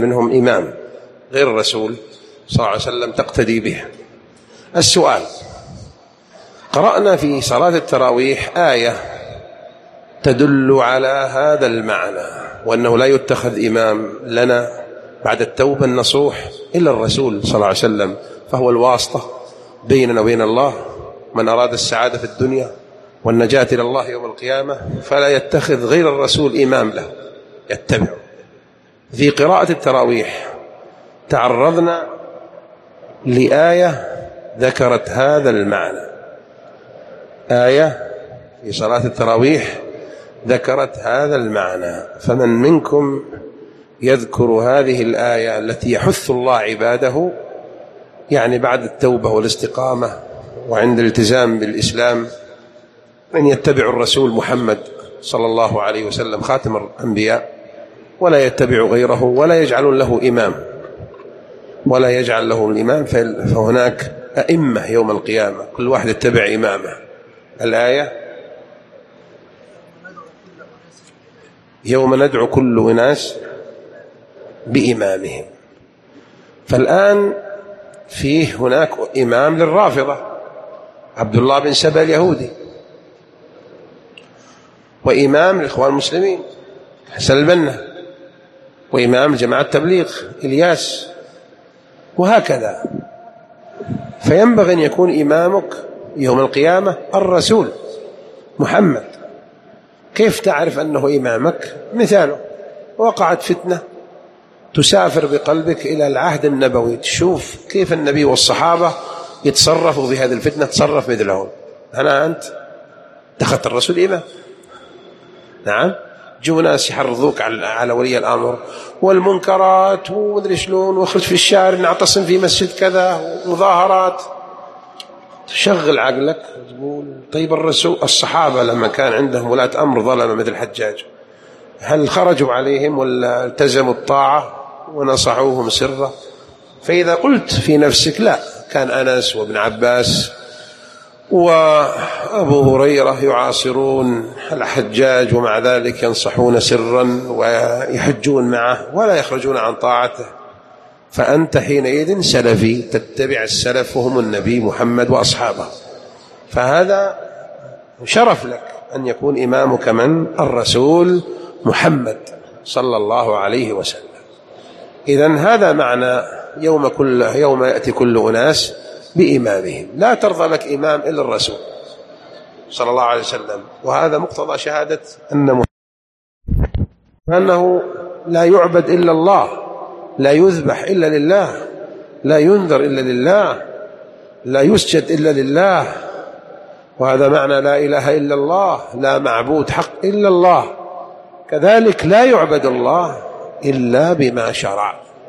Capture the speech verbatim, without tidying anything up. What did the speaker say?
منهم إمام غير الرسول صلى الله عليه وسلم تقتدي به. السؤال: قرأنا في صلاة التراويح آية تدل على هذا المعنى، وأنه لا يتخذ إمام لنا بعد التوبة النصوح إلا الرسول صلى الله عليه وسلم، فهو الواسطة بيننا وبين الله. من أراد السعادة في الدنيا والنجاة إلى الله يوم القيامة فلا يتخذ غير الرسول إمام له يتبعه. في قراءة التراويح تعرضنا لآية ذكرت هذا المعنى، آية في صلاة التراويح ذكرت هذا المعنى، فمن منكم يذكر هذه الآية التي يحث الله عباده يعني بعد التوبة والاستقامة وعند الالتزام بالإسلام أن يتبع الرسول محمد صلى الله عليه وسلم خاتم الأنبياء، ولا يتبع غيره، ولا يجعل له إمام ولا يجعل له الإمام، فهناك أئمة يوم القيامة كل واحد يتبع إمامه. الآية: يوم ندعو كل أناس بإمامهم. فالآن فيه هناك إمام للرافضة عبد الله بن سبأ اليهودي، وإمام للإخوان المسلمين حسن البنا، وإمام جماعة التبليغ إلياس، وهكذا. فينبغي أن يكون إمامك يوم القيامة الرسول محمد. كيف تعرف أنه إمامك؟ مثاله: وقعت فتنة تسافر بقلبك إلى العهد النبوي، تشوف كيف النبي والصحابة يتصرفوا في هذه الفتنة، تصرف مثلهم. أنا أنت اتخذت الرسول إمام. نعم، جو ناس يحرضوك على ولي الأمر والمنكرات ومدري شلون، واخرج في الشارع نعتصم في مسجد كذا ومظاهرات. تشغل عقلك وتقول: طيب الرسول الصحابة لما كان عندهم ولاة أمر ظلمة مثل الحجاج، هل خرجوا عليهم ولا التزموا الطاعة ونصحوهم سرا؟ فإذا قلت في نفسك لا، كان أنس وابن عباس وأبو هريرة يعاصرون الحجاج ومع ذلك ينصحون سرا ويحجون معه ولا يخرجون عن طاعته، فأنت حينئذ سلفي، تتبع السلف وهم النبي محمد وأصحابه. فهذا شرف لك أن يكون إمامك من؟ الرسول محمد صلى الله عليه وسلم. إذن هذا معنى يوم, كل يوم يأتي كل أناس بإمامهم. لا ترضى لك إمام إلا الرسول صلى الله عليه وسلم، وهذا مقتضى شهادة أن أنه لا يعبد إلا الله، لا يذبح إلا لله، لا ينذر إلا لله، لا يسجد إلا لله، وهذا معنى لا إله إلا الله، لا معبود حق إلا الله. كذلك لا يعبد الله إلا بما شرع.